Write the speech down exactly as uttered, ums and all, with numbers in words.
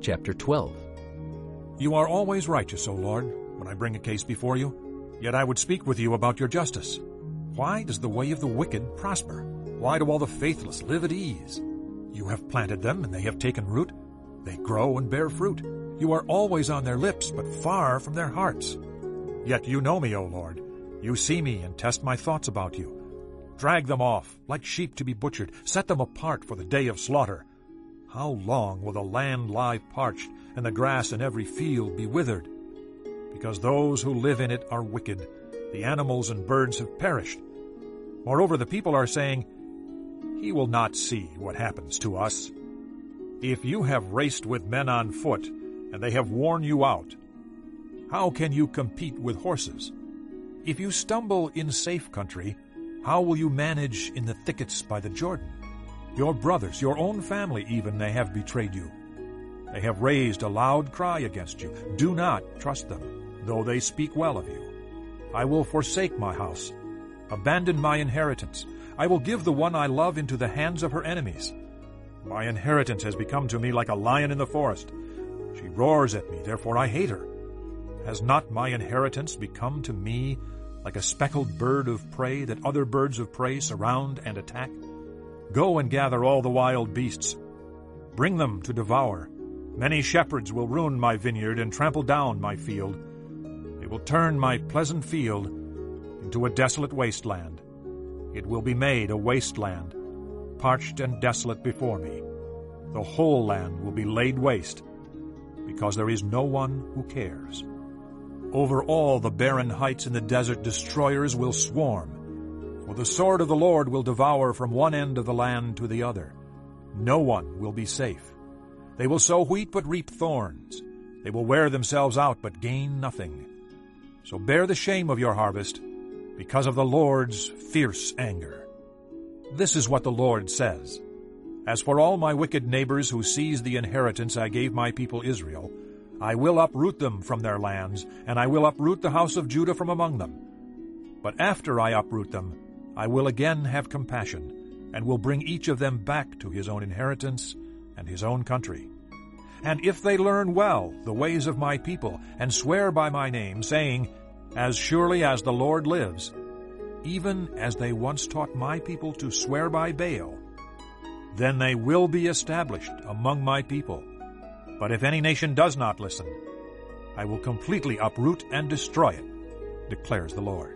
chapter twelve. You are always righteous, O Lord, when I bring a case before you. Yet I would speak with you about your justice. Why does the way of the wicked prosper? Why do all the faithless live at ease? You have planted them, and they have taken root. They grow and bear fruit. You are always on their lips, but far from their hearts. Yet you know me, O Lord. You see me and test my thoughts about you. Drag them off, like sheep to be butchered. Set them apart for the day of slaughter. How long will the land lie parched, and the grass in every field be withered? Because those who live in it are wicked. The animals and birds have perished. Moreover, the people are saying, He will not see what happens to us. If you have raced with men on foot, and they have worn you out, how can you compete with horses? If you stumble in safe country, how will you manage in the thickets by the Jordan? Your brothers, your own family even, they have betrayed you. They have raised a loud cry against you. Do not trust them, though they speak well of you. I will forsake my house, abandon my inheritance. I will give the one I love into the hands of her enemies. My inheritance has become to me like a lion in the forest. She roars at me, therefore I hate her. Has not my inheritance become to me like a speckled bird of prey that other birds of prey surround and attack? Go and gather all the wild beasts. Bring them to devour. Many shepherds will ruin my vineyard and trample down my field. They will turn my pleasant field into a desolate wasteland. It will be made a wasteland, parched and desolate before me. The whole land will be laid waste, because there is no one who cares. Over all the barren heights in the desert destroyers will swarm, for the sword of the Lord will devour from one end of the land to the other. No one will be safe. They will sow wheat but reap thorns. They will wear themselves out but gain nothing. So bear the shame of your harvest, because of the Lord's fierce anger. This is what the Lord says. As for all my wicked neighbors who seize the inheritance I gave my people Israel, I will uproot them from their lands, and I will uproot the house of Judah from among them. But after I uproot them, I will again have compassion, and will bring each of them back to his own inheritance and his own country. And if they learn well the ways of my people, and swear by my name, saying, As surely as the Lord lives, even as they once taught my people to swear by Baal, then they will be established among my people. But if any nation does not listen, I will completely uproot and destroy it, declares the Lord.